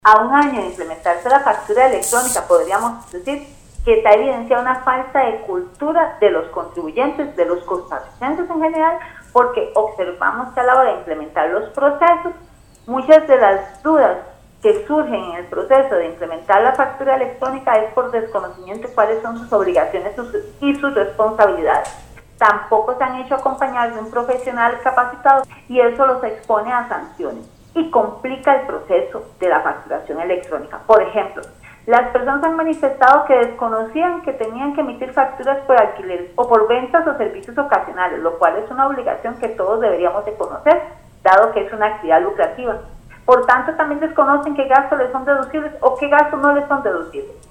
A un año de implementarse la factura electrónica, podríamos decir que se ha evidenciado una falta de cultura de los contribuyentes, de los costarricenses en general, porque observamos que a la hora de implementar los procesos, muchas de las dudas que surgen en el proceso de implementar la factura electrónica es por desconocimiento de cuáles son sus obligaciones y sus responsabilidades. Tampoco se han hecho acompañar de un profesional capacitado y eso los expone a sanciones y complica el proceso de la facturación electrónica. Por ejemplo, las personas han manifestado que desconocían que tenían que emitir facturas por alquiler o por ventas o servicios ocasionales, lo cual es una obligación que todos deberíamos de conocer, dado que es una actividad lucrativa. Por tanto, también desconocen qué gastos les son deducibles o qué gastos no les son deducibles.